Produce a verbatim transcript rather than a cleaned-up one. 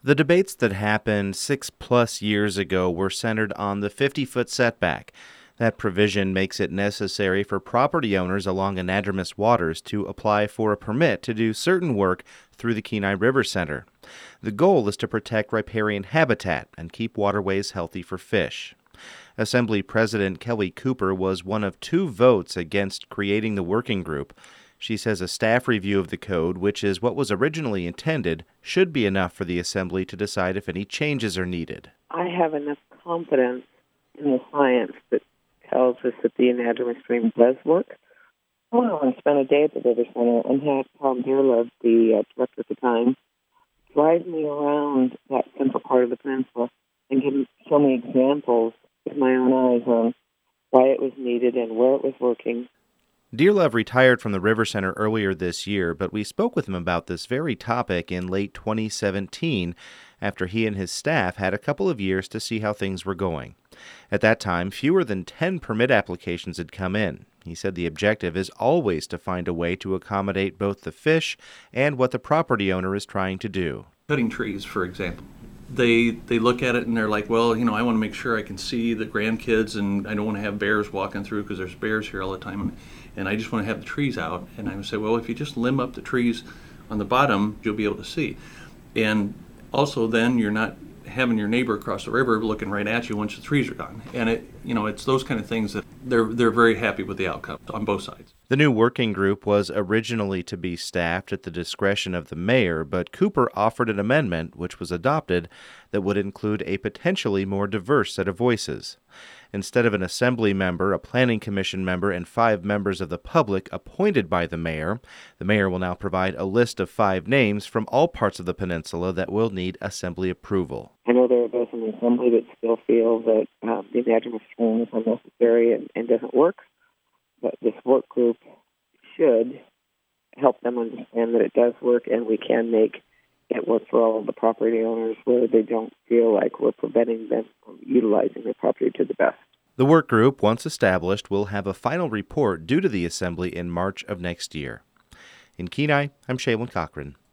The debates that happened six plus years ago were centered on the fifty-foot setback. That provision makes it necessary for property owners along anadromous waters to apply for a permit to do certain work through the Kenai River Center. The goal is to protect riparian habitat and keep waterways healthy for fish. Assembly President Kelly Cooper was one of two votes against creating the working group. She says a staff review of the code, which is what was originally intended, should be enough for the Assembly to decide if any changes are needed. I have enough confidence in the science that tells us that the anadromous stream does work. I went over and spent a day at the River Center and had Tom Dearlove, the uh, director at the time, drive me around that central part of the peninsula and give me, show me examples with my own eyes on why it was needed and where it was working. Dearlove retired from the River Center earlier this year, but we spoke with him about this very topic in late twenty seventeen after he and his staff had a couple of years to see how things were going. At that time, fewer than ten permit applications had come in. He said the objective is always to find a way to accommodate both the fish and what the property owner is trying to do. Cutting trees, for example. They they look at it and they're like, well, you know, I want to make sure I can see the grandkids and I don't want to have bears walking through because there's bears here all the time. And, and I just want to have the trees out. And I would say, well, if you just limb up the trees on the bottom, you'll be able to see. And also then you're not having your neighbor across the river looking right at you once the trees are gone. And it, you know, it's those kind of things that they're they're very happy with the outcome on both sides. The new working group was originally to be staffed at the discretion of the mayor, but Cooper offered an amendment, which was adopted, that would include a potentially more diverse set of voices. Instead of an assembly member, a planning commission member, and five members of the public appointed by the mayor, the mayor will now provide a list of five names from all parts of the peninsula that will need assembly approval. I know there are those in the assembly that still feel that uh, the anadromous stream is unnecessary and, and doesn't work, but this work group should help them understand that it does work and we can make it work for all of the property owners where they don't feel like we're preventing them from utilizing their property to the best. The work group, once established, will have a final report due to the Assembly in March of next year. In Kenai, I'm Shaylin Cochran.